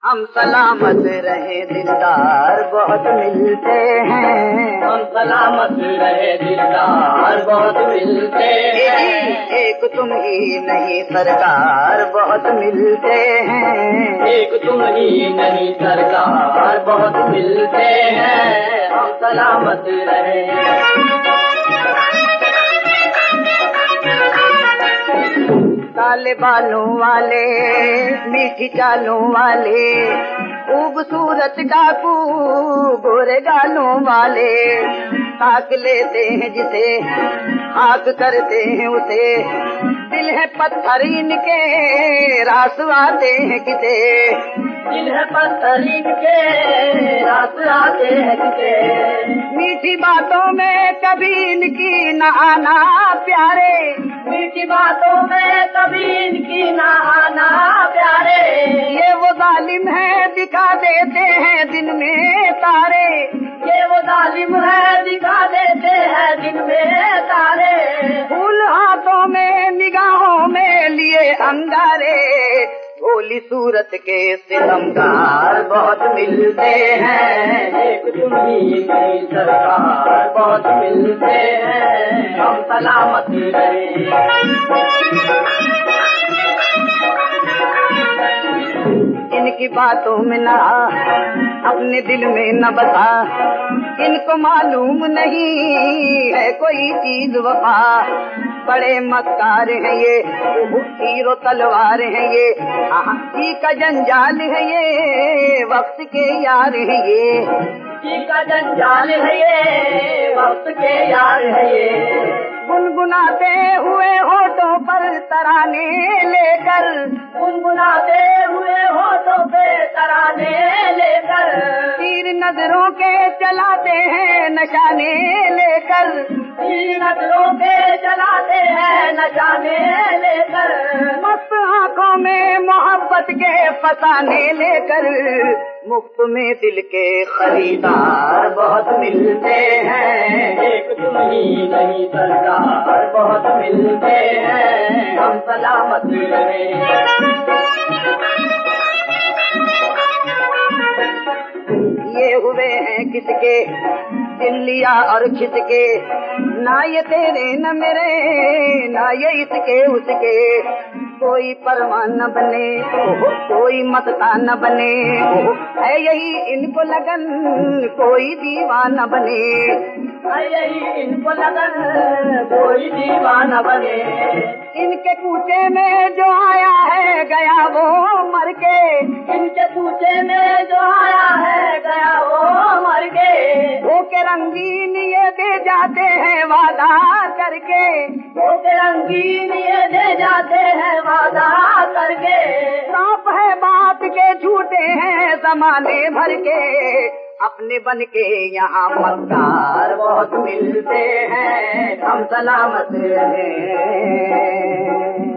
हम सलामत रहे दिलदार बहुत मिलते हैं। हम सलामत रहे दिलदार बहुत मिलते हैं। एक तुम ही नहीं सरकार बहुत मिलते हैं। एक तुम ही नहीं सरकार बहुत मिलते हैं। हम सलामत रहे। काले बालों वाले मीठी चालों वाले खूबसूरत डाकू गोरे गालों वाले ताक लेते हैं जिसे आग करते हैं उसे दिल है पत्थर इनके रास आते हैं किसे दिल है पत्थर इनके रास आते हैं किसे मीठी बातों में कभी इनकी न आना प्यारे मीठी बातों में कभी इनकी ना आना प्यारे ये वो जालिम है दिखा देते हैं दिन में तारे ये वो जालिम है दिखा देते हैं दिन में तारे फूल हाथों में निगाहों में लिए अंगारे भोली सूरत के सितमगार बहुत मिलते हैं। एक तुम ही नहीं सरकार बहुत मिलते हैं। हम सलामत रहे। इनकी बातों में ना अपने दिल में न बसा इनको मालूम नहीं है कोई चीज वफा बड़े मक्कार हैं ये तीरो तलवार हैं ये जी का जंजाल है ये वक्त के यार है ये जी का जंजाल है ये वक्त के यार है ये गुनगुनाते हुए होठों पर तराने लेकर गुनगुनाते हुए होठों पे तराने लेकर तीर नजरों के चलाते हैं नशाने लेकर तीर नजरों के चलाते हैं नशाने लेकर मस्त आंखों में मोहब्बत के फसाने लेकर मुफ्त में दिल के खरीदार बहुत मिलते हैं। एक तुम ही नहीं सरकार बहुत मिलते हैं। हम सलामत रहे। ये हुए हैं किसके दिल लिया और खिसके ना ये तेरे न मेरे ना ये इसके उसके कोई परवाह न बने कोई मस्ता न बने है यही इनको लगन कोई दीवाना बने है यही इनको लगन कोई दीवाना बने इनके कूचे में जो आया है गया वो मर के इनके कूचे में जो आया है गया वो मर के के रंगीन ये दे जाते हैं वादा करके के रंगीन ये दे जाते हैं वादा करके सांप है बात के झूठे हैं जमाने भर के अपने बन के यहाँ मक्कार बहुत मिलते हैं। हम सलामत रहे।